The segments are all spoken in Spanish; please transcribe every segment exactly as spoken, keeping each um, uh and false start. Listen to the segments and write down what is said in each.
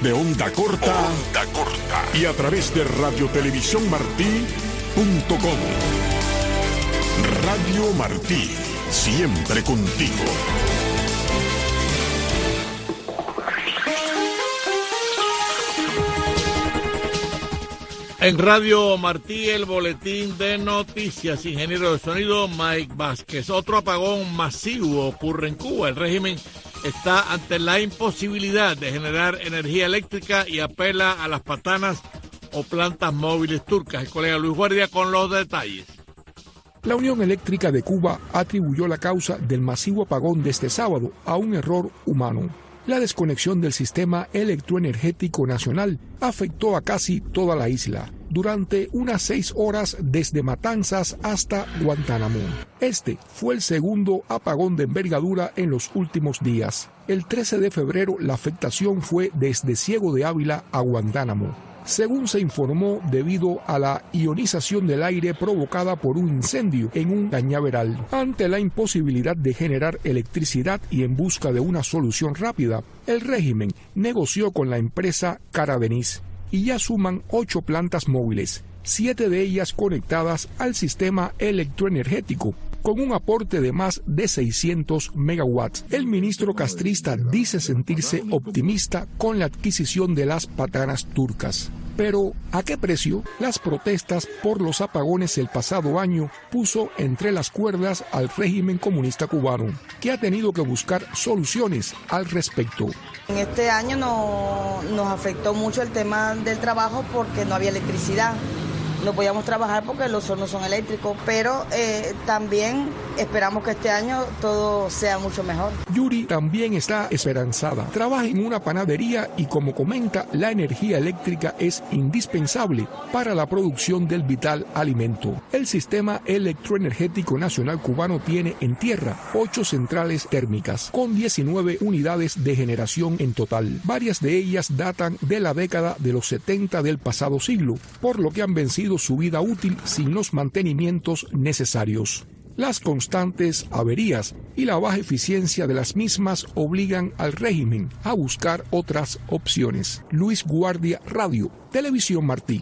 de onda corta, onda corta y a través de radio televisión martí punto com. Radio Martí, siempre contigo. En Radio Martí, el boletín de noticias. Ingeniero de sonido Mike Vázquez. Otro apagón masivo ocurre en Cuba. El régimen está ante la imposibilidad de generar energía eléctrica y apela a las patanas o plantas móviles turcas. El colega Luis Guardia con los detalles. La Unión Eléctrica de Cuba atribuyó la causa del masivo apagón de este sábado a un error humano. La desconexión del sistema electroenergético nacional afectó a casi toda la isla durante unas seis horas desde Matanzas hasta Guantánamo. Este fue el segundo apagón de envergadura en los últimos días. El trece de febrero la afectación fue desde Ciego de Ávila a Guantánamo, según se informó, debido a la ionización del aire provocada por un incendio en un cañaveral. Ante la imposibilidad de generar electricidad y en busca de una solución rápida, el régimen negoció con la empresa Caradenis y ya suman ocho plantas móviles, siete de ellas conectadas al sistema electroenergético, con un aporte de más de seiscientos megawatts. El ministro castrista dice sentirse optimista con la adquisición de las patanas turcas. Pero, ¿a qué precio? Las protestas por los apagones el pasado año puso entre las cuerdas al régimen comunista cubano, que ha tenido que buscar soluciones al respecto. En este año no, nos afectó mucho el tema del trabajo porque no había electricidad. No podíamos trabajar porque los hornos son eléctricos, pero eh, también esperamos que este año todo sea mucho mejor. Yuri también está esperanzada. Trabaja en una panadería y, como comenta, la energía eléctrica es indispensable para la producción del vital alimento. El sistema electroenergético nacional cubano tiene en tierra ocho centrales térmicas, con diecinueve unidades de generación en total. Varias de ellas datan de la década de los setenta del pasado siglo, por lo que han vencido su vida útil sin los mantenimientos necesarios. Las constantes averías y la baja eficiencia de las mismas obligan al régimen a buscar otras opciones. Luis Guardia, Radio, Televisión Martí.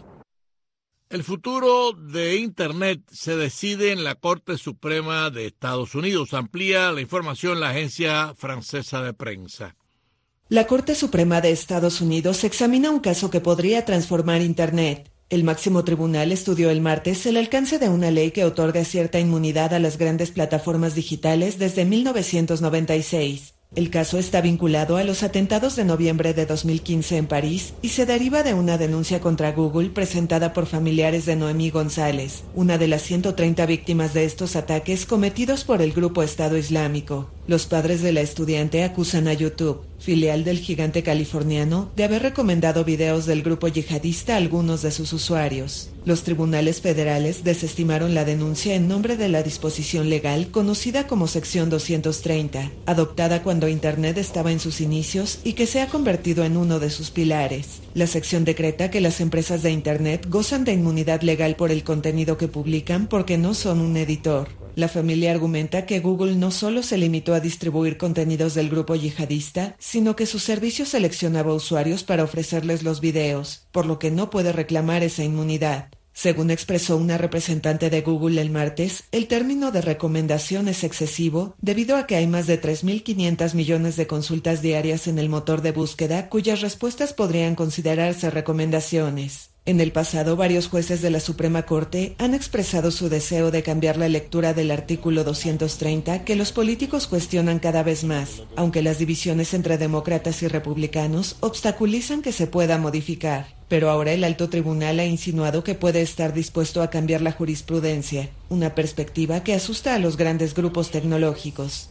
El futuro de Internet se decide en la Corte Suprema de Estados Unidos. Amplía la información la agencia francesa de prensa. La Corte Suprema de Estados Unidos examina un caso que podría transformar Internet. El máximo tribunal estudió el martes el alcance de una ley que otorga cierta inmunidad a las grandes plataformas digitales desde mil novecientos noventa y seis. El caso está vinculado a los atentados de noviembre de dos mil quince en París y se deriva de una denuncia contra Google presentada por familiares de Noemí González, una de las ciento treinta víctimas de estos ataques cometidos por el grupo Estado Islámico. Los padres de la estudiante acusan a YouTube, filial del gigante californiano, de haber recomendado videos del grupo yihadista a algunos de sus usuarios. Los tribunales federales desestimaron la denuncia en nombre de la disposición legal conocida como Sección doscientos treinta, adoptada cuando Internet estaba en sus inicios y que se ha convertido en uno de sus pilares. La sección decreta que las empresas de Internet gozan de inmunidad legal por el contenido que publican porque no son un editor. La familia argumenta que Google no solo se limitó a distribuir contenidos del grupo yihadista, sino que su servicio seleccionaba usuarios para ofrecerles los videos, por lo que no puede reclamar esa inmunidad. Según expresó una representante de Google el martes, el término de recomendación es excesivo debido a que hay más de tres mil quinientos millones de consultas diarias en el motor de búsqueda cuyas respuestas podrían considerarse recomendaciones. En el pasado, varios jueces de la Suprema Corte han expresado su deseo de cambiar la lectura del artículo doscientos treinta que los políticos cuestionan cada vez más, aunque las divisiones entre demócratas y republicanos obstaculizan que se pueda modificar. Pero ahora el alto tribunal ha insinuado que puede estar dispuesto a cambiar la jurisprudencia, una perspectiva que asusta a los grandes grupos tecnológicos.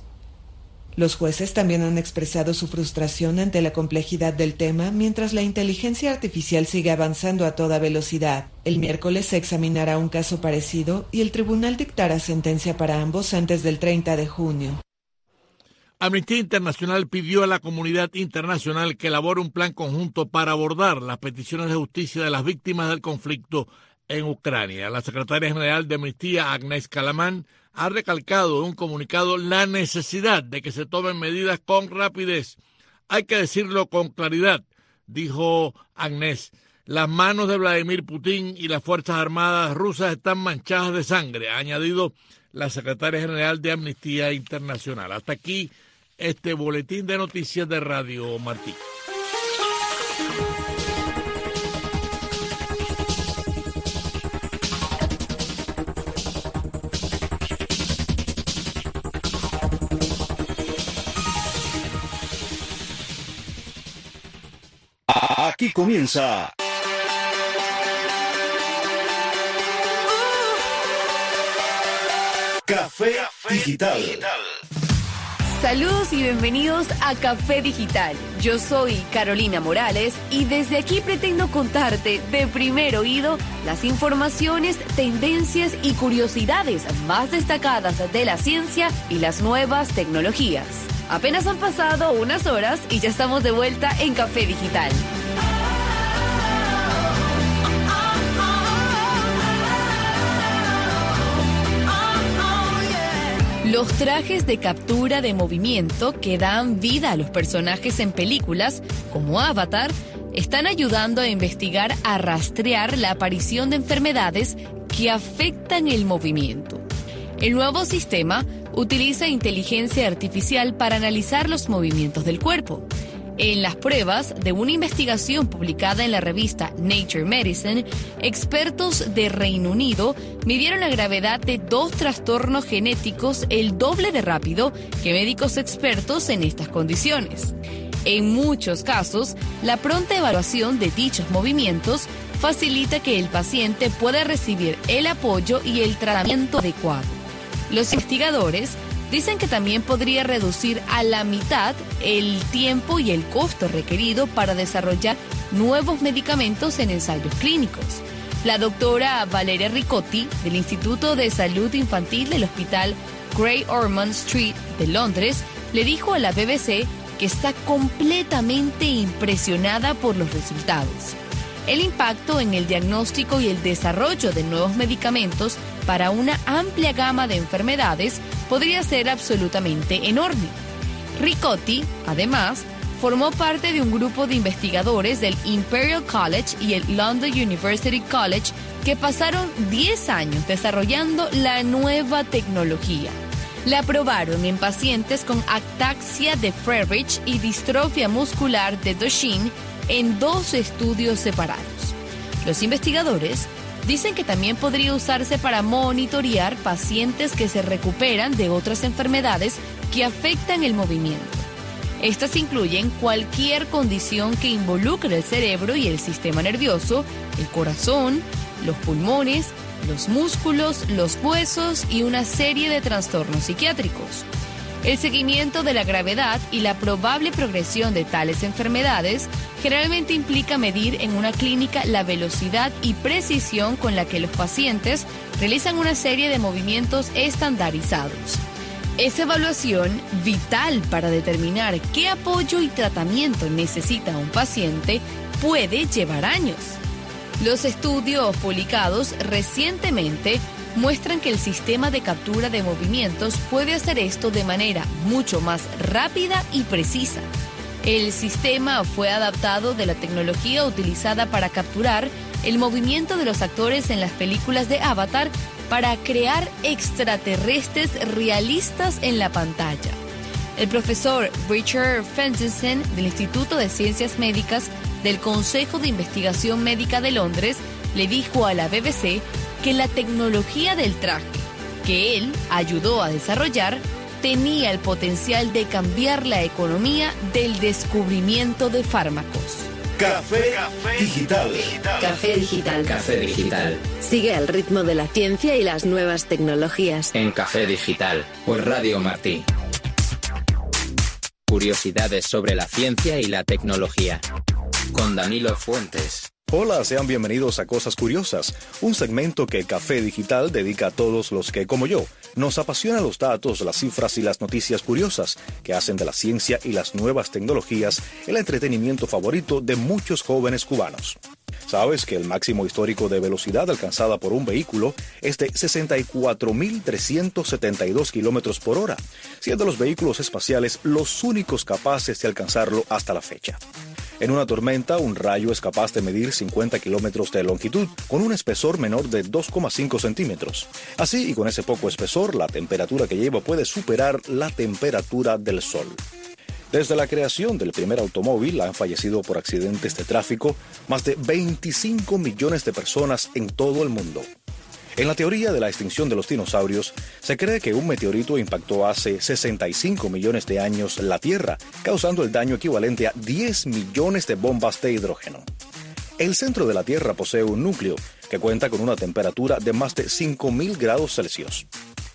Los jueces también han expresado su frustración ante la complejidad del tema mientras la inteligencia artificial sigue avanzando a toda velocidad. El miércoles se examinará un caso parecido y el tribunal dictará sentencia para ambos antes del treinta de junio. Amnistía Internacional pidió a la comunidad internacional que elabore un plan conjunto para abordar las peticiones de justicia de las víctimas del conflicto en Ucrania. La secretaria general de Amnistía, Agnès Kalaman, ha recalcado en un comunicado la necesidad de que se tomen medidas con rapidez. Hay que decirlo con claridad. dijo Agnès. Las manos de Vladimir Putin y las Fuerzas Armadas rusas están manchadas de sangre, ha añadido la secretaria general de Amnistía Internacional. Hasta aquí este boletín de noticias de Radio Martí. Aquí comienza Café Digital. Saludos y bienvenidos a Café Digital. Yo soy Carolina Morales y desde aquí pretendo contarte de primer oído las informaciones, tendencias y curiosidades más destacadas de la ciencia y las nuevas tecnologías. Apenas han pasado unas horas y ya estamos de vuelta en Café Digital. Los trajes de captura de movimiento que dan vida a los personajes en películas, como Avatar, están ayudando a investigar a rastrear la aparición de enfermedades que afectan el movimiento. El nuevo sistema utiliza inteligencia artificial para analizar los movimientos del cuerpo. En las pruebas de una investigación publicada en la revista Nature Medicine, expertos de Reino Unido midieron la gravedad de dos trastornos genéticos el doble de rápido que médicos expertos en estas condiciones. En muchos casos, la pronta evaluación de dichos movimientos facilita que el paciente pueda recibir el apoyo y el tratamiento adecuado. Los investigadores dicen que también podría reducir a la mitad el tiempo y el costo requerido para desarrollar nuevos medicamentos en ensayos clínicos. La doctora Valeria Ricotti, del Instituto de Salud Infantil del Hospital Great Ormond Street de Londres, le dijo a la B B C que está completamente impresionada por los resultados. El impacto en el diagnóstico y el desarrollo de nuevos medicamentos para una amplia gama de enfermedades podría ser absolutamente enorme. Ricotti, además, formó parte de un grupo de investigadores del Imperial College y el London University College que pasaron diez años desarrollando la nueva tecnología. La probaron en pacientes con ataxia de Friedreich y distrofia muscular de Duchenne en dos estudios separados. Los investigadores dicen que también podría usarse para monitorear pacientes que se recuperan de otras enfermedades que afectan el movimiento. Estas incluyen cualquier condición que involucre el cerebro y el sistema nervioso, el corazón, los pulmones, los músculos, los huesos y una serie de trastornos psiquiátricos. El seguimiento de la gravedad y la probable progresión de tales enfermedades generalmente implica medir en una clínica la velocidad y precisión con la que los pacientes realizan una serie de movimientos estandarizados. Esa evaluación, vital para determinar qué apoyo y tratamiento necesita un paciente, puede llevar años. Los estudios publicados recientemente muestran que el sistema de captura de movimientos puede hacer esto de manera mucho más rápida y precisa. El sistema fue adaptado de la tecnología utilizada para capturar el movimiento de los actores en las películas de Avatar para crear extraterrestres realistas en la pantalla. El profesor Richard Fenderson del Instituto de Ciencias Médicas del Consejo de Investigación Médica de Londres le dijo a la B B C que la tecnología del traje, que él ayudó a desarrollar, tenía el potencial de cambiar la economía del descubrimiento de fármacos. Café Digital. Café Digital. Café Digital. Sigue el ritmo de la ciencia y las nuevas tecnologías. En Café Digital, por Radio Martí. Curiosidades sobre la ciencia y la tecnología. Con Danilo Fuentes. Hola, sean bienvenidos a Cosas Curiosas, un segmento que Café Digital dedica a todos los que, como yo, nos apasionan los datos, las cifras y las noticias curiosas que hacen de la ciencia y las nuevas tecnologías el entretenimiento favorito de muchos jóvenes cubanos. ¿Sabes que el máximo histórico de velocidad alcanzada por un vehículo es de sesenta y cuatro mil trescientos setenta y dos kilómetros por hora, siendo los vehículos espaciales los únicos capaces de alcanzarlo hasta la fecha? En una tormenta, un rayo es capaz de medir cincuenta kilómetros de longitud, con un espesor menor de dos coma cinco centímetros. Así, y con ese poco espesor, la temperatura que lleva puede superar la temperatura del Sol. Desde la creación del primer automóvil han fallecido por accidentes de tráfico más de veinticinco millones de personas en todo el mundo. En la teoría de la extinción de los dinosaurios, se cree que un meteorito impactó hace sesenta y cinco millones de años la Tierra, causando el daño equivalente a diez millones de bombas de hidrógeno. El centro de la Tierra posee un núcleo que cuenta con una temperatura de más de cinco mil grados Celsius.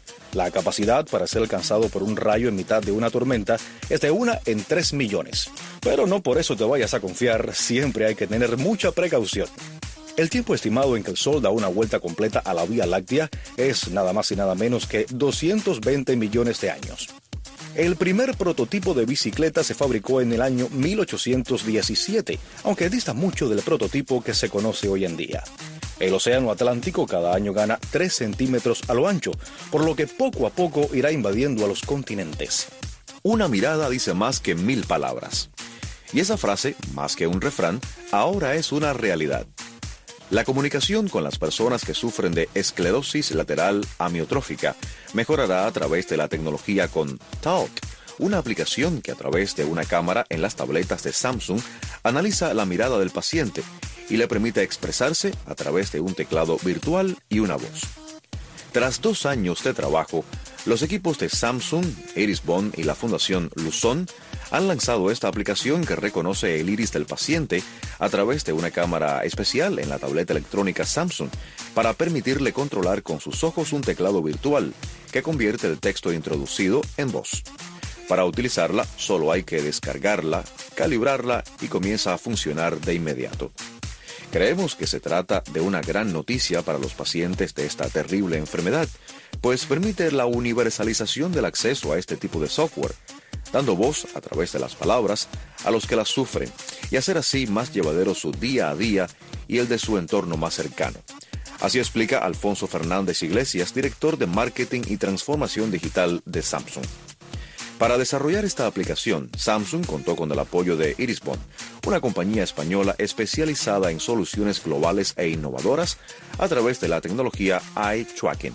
La capacidad para ser alcanzado por un rayo en mitad de una tormenta es de una en tres millones. Pero no por eso te vayas a confiar, siempre hay que tener mucha precaución. El tiempo estimado en que el Sol da una vuelta completa a la Vía Láctea es nada más y nada menos que doscientos veinte millones de años. El primer prototipo de bicicleta se fabricó en el año mil ochocientos diecisiete, aunque dista mucho del prototipo que se conoce hoy en día. El océano Atlántico cada año gana tres centímetros a lo ancho, por lo que poco a poco irá invadiendo a los continentes. Una mirada dice más que mil palabras. Y esa frase, más que un refrán, ahora es una realidad. La comunicación con las personas que sufren de esclerosis lateral amiotrófica mejorará a través de la tecnología con Talk, una aplicación que a través de una cámara en las tabletas de Samsung analiza la mirada del paciente y le permite expresarse a través de un teclado virtual y una voz. Tras dos años de trabajo, los equipos de Samsung, Irisbon y la Fundación Luzon han lanzado esta aplicación que reconoce el iris del paciente a través de una cámara especial en la tableta electrónica Samsung para permitirle controlar con sus ojos un teclado virtual que convierte el texto introducido en voz. Para utilizarla, solo hay que descargarla, calibrarla y comienza a funcionar de inmediato. Creemos que se trata de una gran noticia para los pacientes de esta terrible enfermedad, pues permite la universalización del acceso a este tipo de software, dando voz a través de las palabras a los que las sufren y hacer así más llevadero su día a día y el de su entorno más cercano. Así explica Alfonso Fernández Iglesias, director de Marketing y Transformación Digital de Samsung. Para desarrollar esta aplicación, Samsung contó con el apoyo de Irisbon, una compañía española especializada en soluciones globales e innovadoras a través de la tecnología Eye Tracking.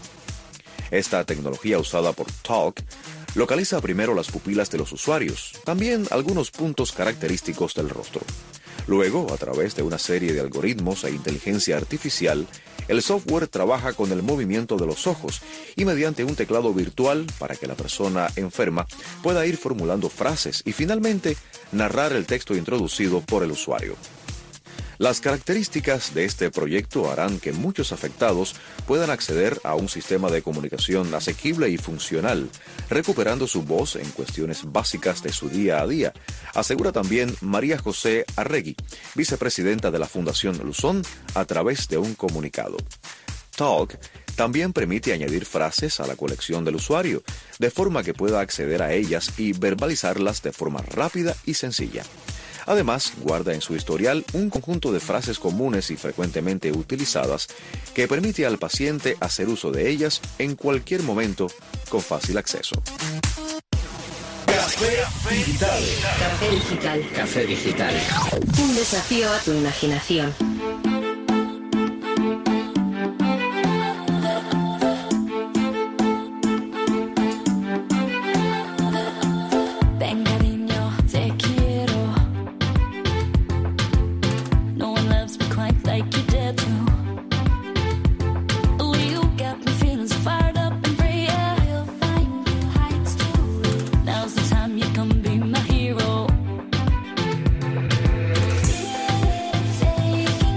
Esta tecnología usada por Talk localiza primero las pupilas de los usuarios, también algunos puntos característicos del rostro. Luego, a través de una serie de algoritmos e inteligencia artificial, el software trabaja con el movimiento de los ojos y mediante un teclado virtual para que la persona enferma pueda ir formulando frases y finalmente narrar el texto introducido por el usuario. Las características de este proyecto harán que muchos afectados puedan acceder a un sistema de comunicación asequible y funcional, recuperando su voz en cuestiones básicas de su día a día, asegura también María José Arregui, vicepresidenta de la Fundación Luzon, a través de un comunicado. Talk también permite añadir frases a la colección del usuario, de forma que pueda acceder a ellas y verbalizarlas de forma rápida y sencilla. Además, guarda en su historial un conjunto de frases comunes y frecuentemente utilizadas que permite al paciente hacer uso de ellas en cualquier momento con fácil acceso. Café Digital. Café Digital. Café Digital. Un desafío a tu imaginación. Take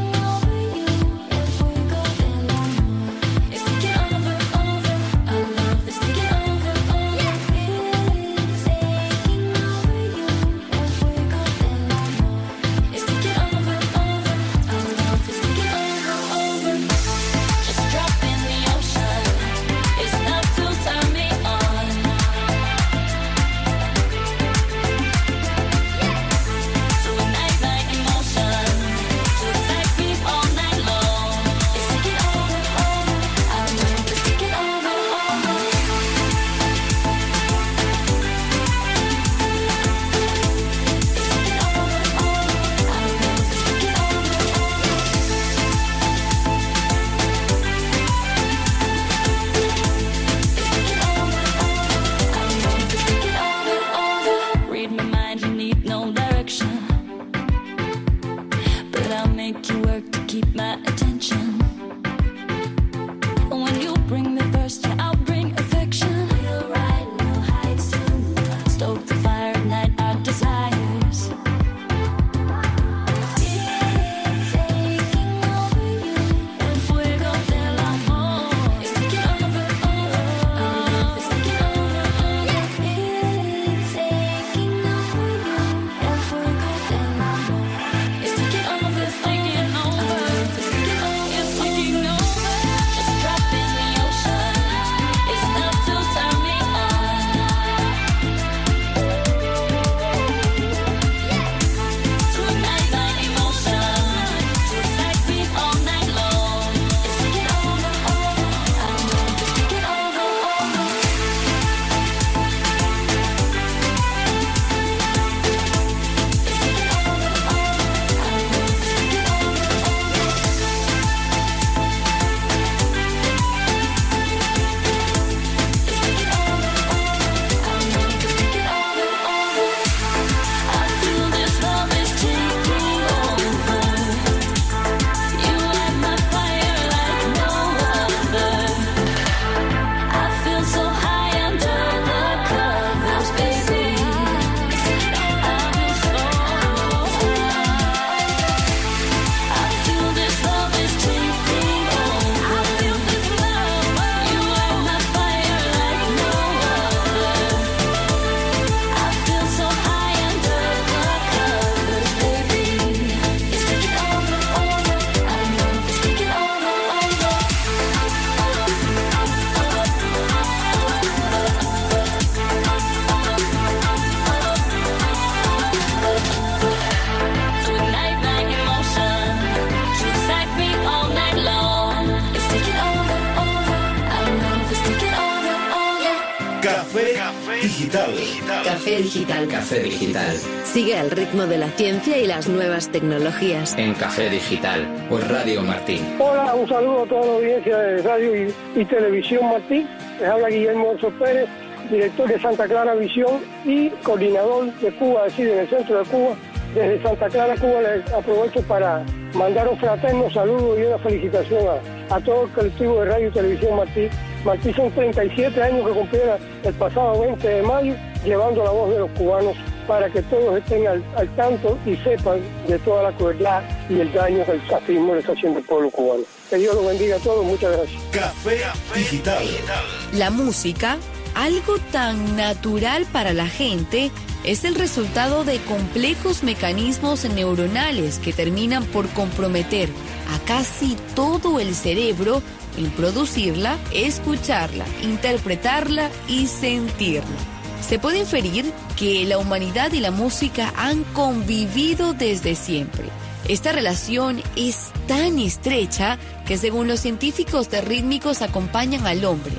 make you work to keep my attention. When you bring the thirst, yeah, I'll bring affection. We'll ride no heights to stoke the fire, ignite our desires. It's taking over you. El fuego del amor. It's taking over, over. Our love is taking over, over. It's taking over you. El fuego del amor. It's taking over, it's taking over. It's taking over, it's taking over. Just drop in the ocean. It's enough to turn me on. To ignite my emotion. To excite me all night long. It's taking over, over. I know it's taking over, over. It's taking over, over. I know it's taking over, over. I feel this love is taking over. You light my fire like no other. I feel so high under the covers, baby. I feel so high. I feel this love is taking over. I feel this love. You light my fire like no other. I feel so high under the covers, baby. It's taking over, over. I know it's taking over, over. To ignite my emotion, to excite me all night long. It's taking over, over. I know it's taking over, over. Café Digital. Café Digital. Café Digital. Sigue al ritmo de la ciencia y las nuevas tecnologías. En Café Digital, por Radio Martín. Hola, un saludo a toda la audiencia de Radio y, y Televisión Martín. Les habla Guillermo Orso Pérez, director de Santa Clara Visión y coordinador de Cuba, es decir, en el centro de Cuba. Desde Santa Clara, Cuba, les aprovecho para mandar un fraterno saludo y una felicitación a, a todo el colectivo de Radio y Televisión Martín. Martín son treinta y siete años que cumpliera el pasado veinte de mayo, llevando la voz de los cubanos para que todos estén al, al tanto y sepan de toda la crueldad y el daño que el fascismo le está haciendo al pueblo cubano. Que Dios los bendiga a todos, muchas gracias. Café Digital. La música, algo tan natural para la gente, es el resultado de complejos mecanismos neuronales que terminan por comprometer a casi todo el cerebro en producirla, escucharla, interpretarla y sentirla. Se puede inferir que la humanidad y la música han convivido desde siempre. Esta relación es tan estrecha que, según los científicos de rítmicos, acompañan al hombre,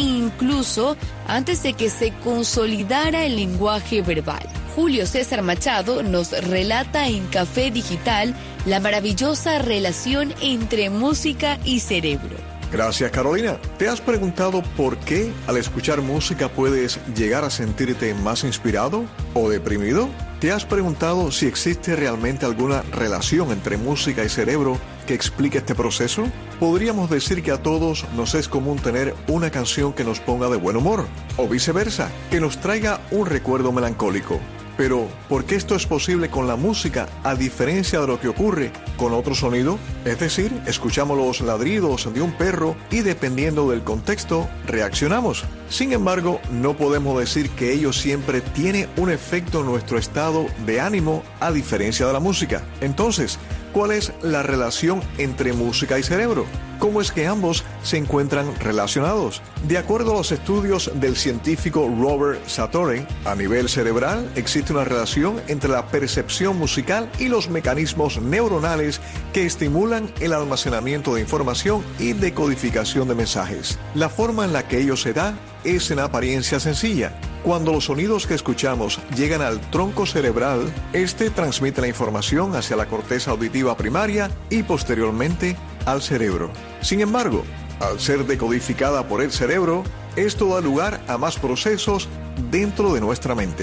incluso antes de que se consolidara el lenguaje verbal. Julio César Machado nos relata en Café Digital la maravillosa relación entre música y cerebro. Gracias, Carolina. ¿Te has preguntado por qué al escuchar música puedes llegar a sentirte más inspirado o deprimido? ¿Te has preguntado si existe realmente alguna relación entre música y cerebro que explique este proceso? Podríamos decir que a todos nos es común tener una canción que nos ponga de buen humor, o viceversa, que nos traiga un recuerdo melancólico. Pero, ¿por qué esto es posible con la música a diferencia de lo que ocurre con otro sonido? Es decir, escuchamos los ladridos de un perro y dependiendo del contexto, reaccionamos. Sin embargo, no podemos decir que ello siempre tiene un efecto en nuestro estado de ánimo a diferencia de la música. Entonces, ¿cuál es la relación entre música y cerebro? ¿Cómo es que ambos se encuentran relacionados? De acuerdo a los estudios del científico Robert Satori, a nivel cerebral existe una relación entre la percepción musical y los mecanismos neuronales que estimulan el almacenamiento de información y decodificación de mensajes. La forma en la que ello se da es en apariencia sencilla. Cuando los sonidos que escuchamos llegan al tronco cerebral, este transmite la información hacia la corteza auditiva primaria y posteriormente al cerebro. Sin embargo, al ser decodificada por el cerebro, esto da lugar a más procesos dentro de nuestra mente.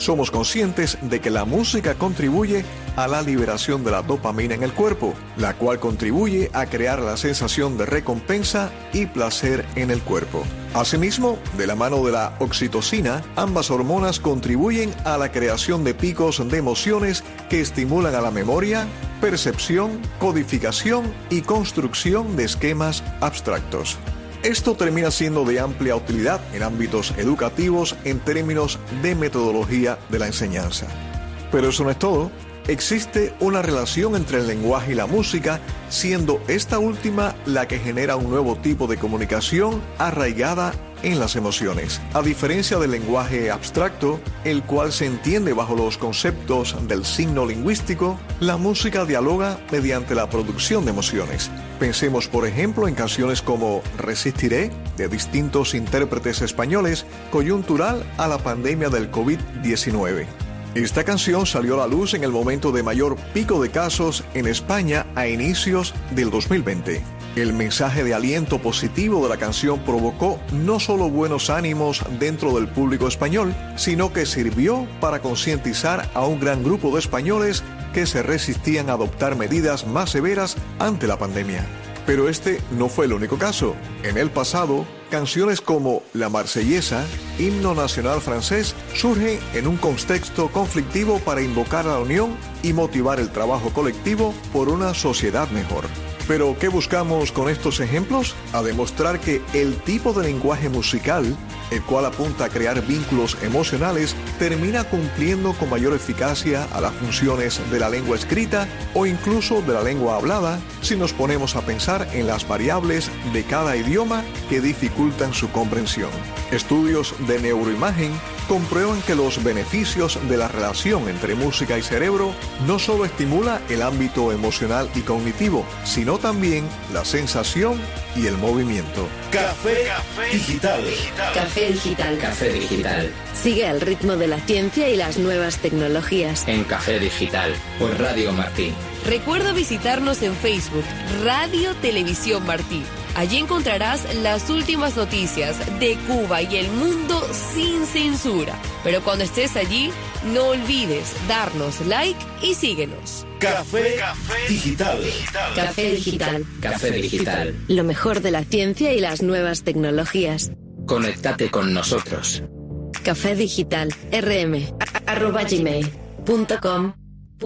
somos conscientes de que la música contribuye a la liberación de la dopamina en el cuerpo, la cual contribuye a crear la sensación de recompensa y placer en el cuerpo. Asimismo, de la mano de la oxitocina, ambas hormonas contribuyen a la creación de picos de emociones que estimulan a la memoria, percepción, codificación y construcción de esquemas abstractos. Esto termina siendo de amplia utilidad en ámbitos educativos en términos de metodología de la enseñanza. Pero eso no es todo. Existe una relación entre el lenguaje y la música, siendo esta última la que genera un nuevo tipo de comunicación arraigada en las emociones. A diferencia del lenguaje abstracto, el cual se entiende bajo los conceptos del signo lingüístico, la música dialoga mediante la producción de emociones. Pensemos, por ejemplo, en canciones como Resistiré, de distintos intérpretes españoles, coyuntural a la pandemia del COVID diecinueve. Esta canción salió a la luz en el momento de mayor pico de casos en España a inicios del dos mil veinte. El mensaje de aliento positivo de la canción provocó no solo buenos ánimos dentro del público español, sino que sirvió para concientizar a un gran grupo de españoles que se resistían a adoptar medidas más severas ante la pandemia. Pero este no fue el único caso. En el pasado, canciones como La Marsellesa, himno nacional francés, surgen en un contexto conflictivo para invocar a la unión y motivar el trabajo colectivo por una sociedad mejor. Pero, ¿qué buscamos con estos ejemplos? A demostrar que el tipo de lenguaje musical, el cual apunta a crear vínculos emocionales, termina cumpliendo con mayor eficacia a las funciones de la lengua escrita o incluso de la lengua hablada, si nos ponemos a pensar en las variables de cada idioma que dificultan su comprensión. Estudios de neuroimagen comprueban que los beneficios de la relación entre música y cerebro no solo estimula el ámbito emocional y cognitivo, sino también la sensación y el movimiento. Café Digital. Café Digital. Café Digital. Sigue al ritmo de la ciencia y las nuevas tecnologías. En Café Digital, por Radio Martí. Recuerda visitarnos en Facebook, Radio Televisión Martí. Allí encontrarás las últimas noticias de Cuba y el mundo sin censura. Pero cuando estés allí, no olvides darnos like y síguenos. Café Digital. Café Digital. Café Digital. Lo mejor de la ciencia y las nuevas tecnologías. Conéctate con nosotros. Café Digital. rm arroba gmail punto com.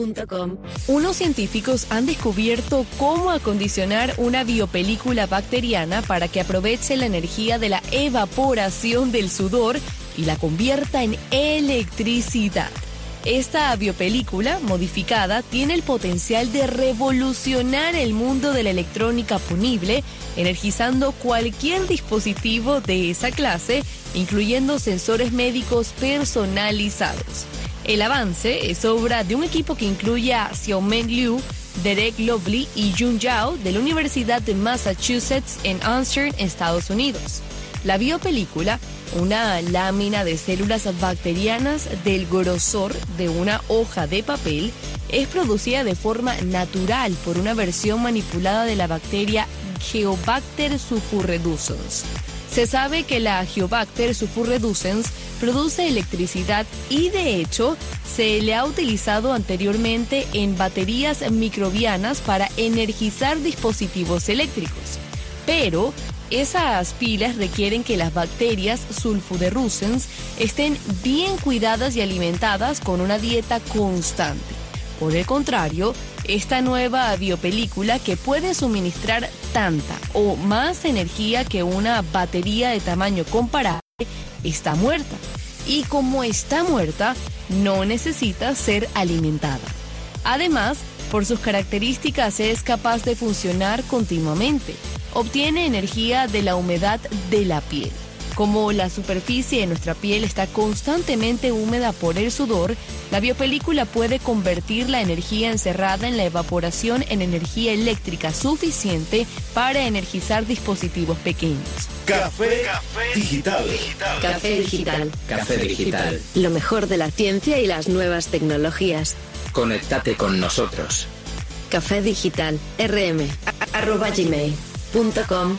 Unos científicos han descubierto cómo acondicionar una biopelícula bacteriana para que aproveche la energía de la evaporación del sudor y la convierta en electricidad. Esta biopelícula modificada tiene el potencial de revolucionar el mundo de la electrónica punible, energizando cualquier dispositivo de esa clase, incluyendo sensores médicos personalizados. El avance es obra de un equipo que incluye a Xiaomeng Liu, Derek Lovely y Jun Zhao de la Universidad de Massachusetts en Amsterdam, Estados Unidos. La biopelícula, una lámina de células bacterianas del grosor de una hoja de papel, es producida de forma natural por una versión manipulada de la bacteria Geobacter sulfureducens. Se sabe que la Geobacter sulfureducens produce electricidad y, de hecho, se le ha utilizado anteriormente en baterías microbianas para energizar dispositivos eléctricos. Pero esas pilas requieren que las bacterias sulfureducens estén bien cuidadas y alimentadas con una dieta constante. Por el contrario, esta nueva biopelícula, que puede suministrar tanta o más energía que una batería de tamaño comparable, está muerta. Y como está muerta, no necesita ser alimentada. Además, por sus características es capaz de funcionar continuamente. Obtiene energía de la humedad de la piel. Como la superficie de nuestra piel está constantemente húmeda por el sudor, la biopelícula puede convertir la energía encerrada en la evaporación en energía eléctrica suficiente para energizar dispositivos pequeños. Café Digital. Café Digital. Café Digital. Lo mejor de la ciencia y las nuevas tecnologías. Conéctate con nosotros. Café Digital. rm arroba gmail punto com.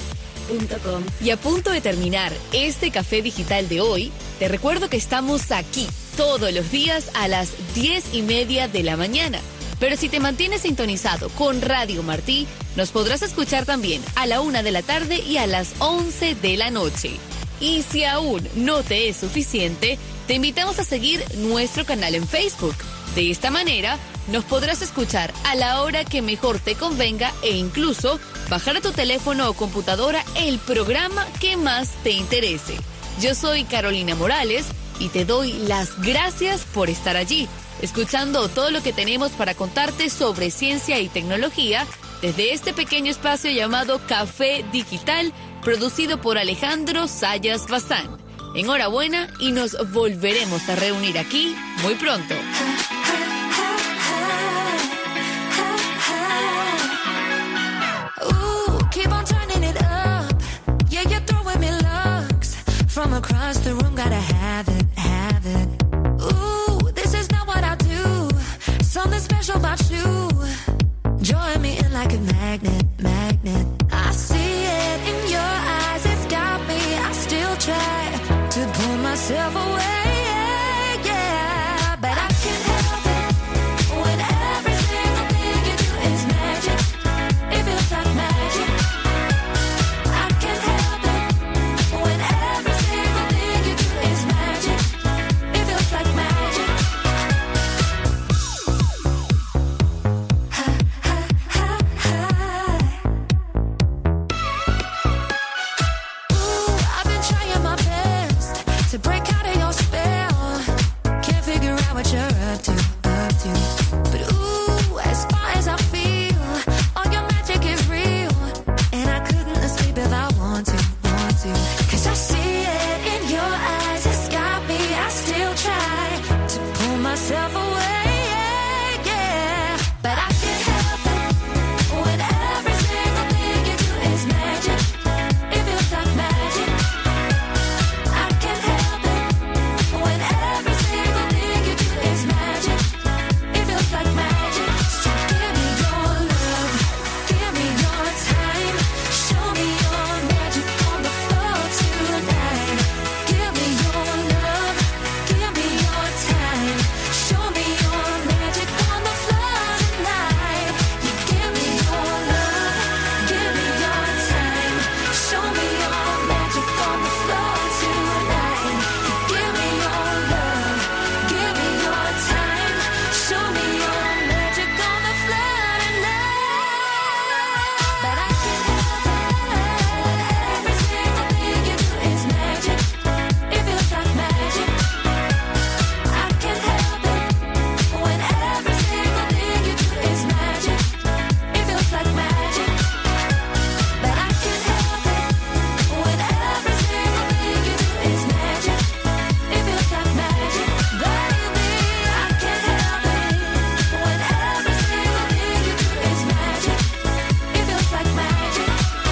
Y a punto de terminar este Café Digital de hoy, te recuerdo que estamos aquí todos los días a las diez y media de la mañana. Pero si te mantienes sintonizado con Radio Martí, nos podrás escuchar también a la una de la tarde y a las once de la noche. Y si aún no te es suficiente, te invitamos a seguir nuestro canal en Facebook. De esta manera, nos podrás escuchar a la hora que mejor te convenga e incluso bajar a tu teléfono o computadora el programa que más te interese. Yo soy Carolina Morales y te doy las gracias por estar allí, escuchando todo lo que tenemos para contarte sobre ciencia y tecnología desde este pequeño espacio llamado Café Digital, producido por Alejandro Sayas Bazán. Enhorabuena y nos volveremos a reunir aquí muy pronto. Ooh, keep on turning it up. Yeah, you're throwing me looks from across the room. Gotta have it, have it. Ooh, this is not what I do. Something special about you. Drawing me in like a magnet, magnet. I see it in your eyes. It's got me. I still try to pull myself away. Yeah, but I can't help it when every single thing you do is magic. It feels like magic. I can't help it when every single thing you do is magic. It feels like magic. Ha, ha, ha, ha. Ooh, I've been trying my best to break out of your spell. Can't figure out what you're up to, up to. But ooh, as far as I feel, all your magic is real. And I couldn't sleep if I want to, want to. Cause I see it in your eyes, it's got me. I still try to pull myself away, yeah, yeah. But I can't help it when every single thing you do is magic. It feels like magic. I can't help it when every single thing you do is magic. It feels like magic. So give me your love, give me your time. Show me your magic on the floor tonight. Give me your love, give me your time. Show me your magic on the floor tonight. You give me your love, give me your time. Show me your magic on the floor tonight. You give me your love, give me your time. Show me your magic on the floor tonight. But I can't help it. Every single thing you do is magic. It feels like magic. I can't help it when every single thing you do is magic. It feels like magic. But I can't help it when every single thing you do is magic. It feels like magic, baby. I can't help it when every single thing you do is magic. It feels like magic.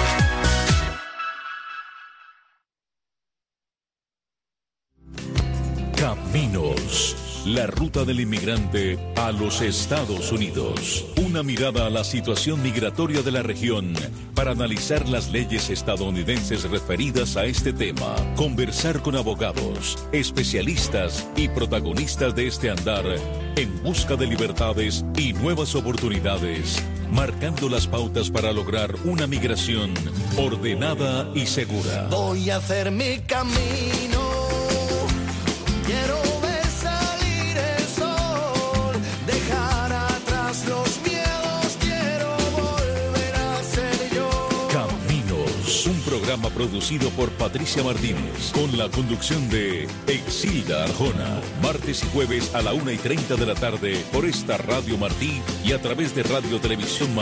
Caminos, la ruta del inmigrante a los Estados Unidos. Una mirada a la situación migratoria de la región para analizar las leyes estadounidenses referidas a este tema. Conversar con abogados, especialistas y protagonistas de este andar en busca de libertades y nuevas oportunidades, marcando las pautas para lograr una migración ordenada y segura. Voy a hacer mi camino. Quiero ver salir el sol, dejar atrás los miedos, quiero volver a ser yo. Caminos, un programa producido por Patricia Martínez, con la conducción de Exilda Arjona, martes y jueves a la una y treinta de la tarde por esta Radio Martí y a través de Radio Televisión Martí.